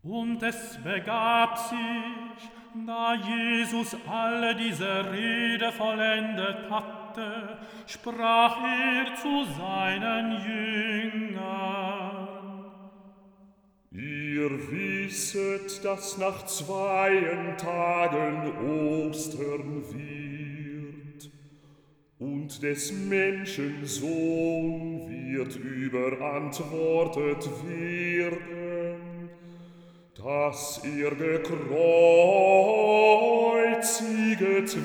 Und es begab sich, da Jesus alle diese Rede vollendet hatte, sprach er zu seinen Jüngern: Ihr wisset, dass nach 2 Tagen Ostern wird, und des Menschen Sohn wird überantwortet werden, dass er gekreuziget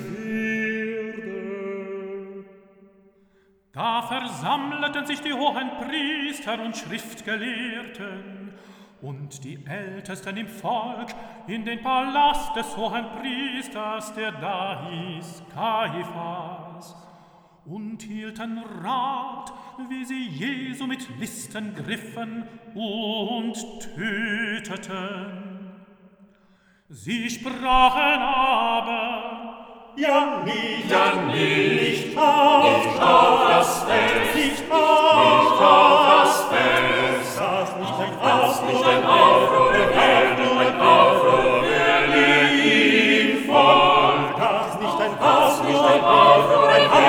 werde. Da versammelten sich die hohen Priester und Schriftgelehrten und die Ältesten im Volk in den Palast des hohen Priesters, der da hieß Kaiphas, und hielten Rat, wie sie Jesu mit Listen griffen und töteten. Sie sprachen aber: Ja, nicht auf das Feld, nicht auf das Feld, dass nicht ein Aufruhr werde im Volk, dass nicht ein Aufruhr